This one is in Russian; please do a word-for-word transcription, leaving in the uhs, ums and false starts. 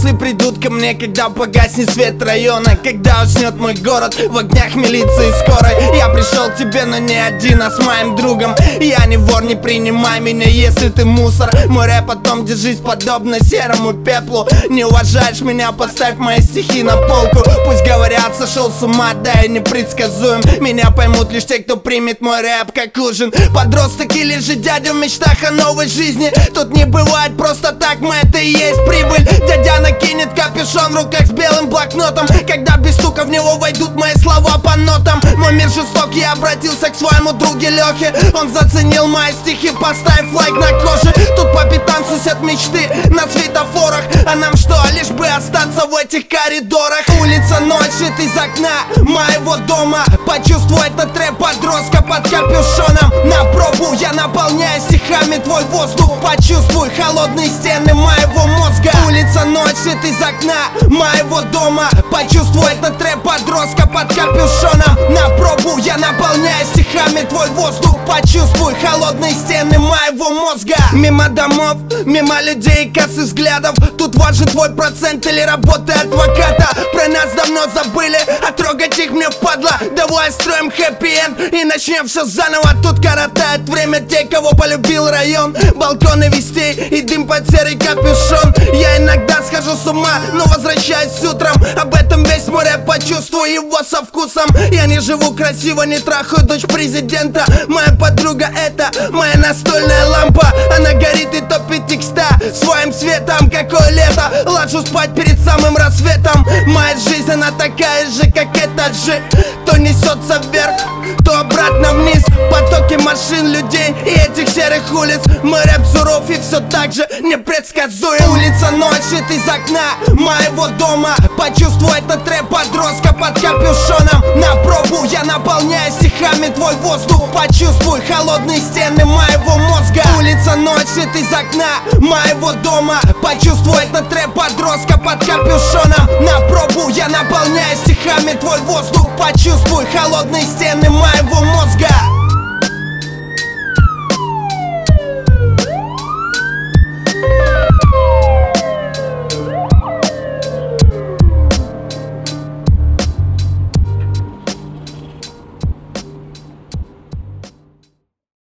мысли придут ко мне, когда погаснет свет района, когда уснет мой город в огнях милиции скорой. Я пришел к тебе, но не один, а с моим другом. Я не вор, не принимай меня, если ты мусор. Мой рэп о том, держись подобно серому пеплу. Не уважаешь меня, поставь мои стихи на полку. Пусть говорят, сошел с ума, да я непредсказуем. Меня поймут лишь те, кто примет мой рэп как ужин. Подросток или же дядя в мечтах о новой жизни. Тут не бывает просто так, мы это и есть прибыль. Дядя накинет капюшон в руках с белым блокнотом, когда без стука в него войдут мои слова по нотам. Мой мир жесток, я обратился к своему друге Лехе. Он заценил мои стихи, поставив лайк на коже. Тут по пятам сусед мечты на светофорах, а нам что, лишь бы остаться в этих коридорах. Улица, ночь, свет из окна моего дома. Почувствуй этот рэп подростка под капюшоном. На пробу я наполняю стихами твой воздух. Почувствуй холодные стены моего мозга. Улица, ночь, свет из окна моего дома. Почувствуй этот рэп подростка под капюшоном. На пробу я наполняю стихами твой воздух. Почувствуй холодные стены моего мозга. Мимо домов, мимо людей и кассы взглядов. Тут важен твой процент или работа адвоката. Про нас давно забыли, а трогать их мне впадло. Давай строим хэппи-энд и начнем все заново. Тут коротает время те, кого полюбил район. Балконы вестей и дым под серый капюшон. Я иногда схожу с ума, но возвращаюсь утром. Об этом весь мой рэп, почувствую его со вкусом. Я не живу красиво, не трахаю дочь президента. Моя подруга — это моя настольная лампа. Она горит и топит текста своим светом. Какое лето, ложусь спать перед самым рассветом. Моя жизнь, она такая же, как этот же. То несется вверх, то обратно вниз. Потоки машин, людей и этих серых улиц. Мой рэп суров и все так же непредсказуем. Улица, ночь, свет из окна моего дома. Почувствуй этот рэп подростка под капюшоном. На пробу я наполняю стихами твой воздух. Почувствуй холодные стены моего мозга. Улица, ночь, свет из окна моего дома. Почувствуй этот рэп подростка под капюшоном. На пробу я наполняю стихами твой воздух. Почувствуй холодные стены моего мозга.